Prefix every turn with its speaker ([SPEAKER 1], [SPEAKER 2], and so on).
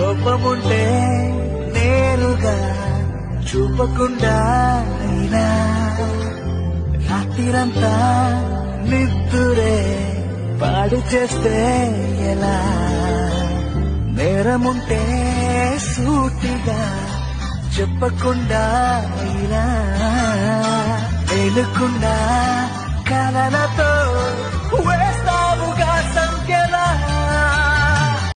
[SPEAKER 1] కోపముంటే నేరుగా చూపకుండా అయినా రాత్రిరంతా నిద్దురే పాడు చేస్తే ఎలా నేరముంటే సూటిగా చెప్పకుండా ఇలా వెలుకుండా కలలతో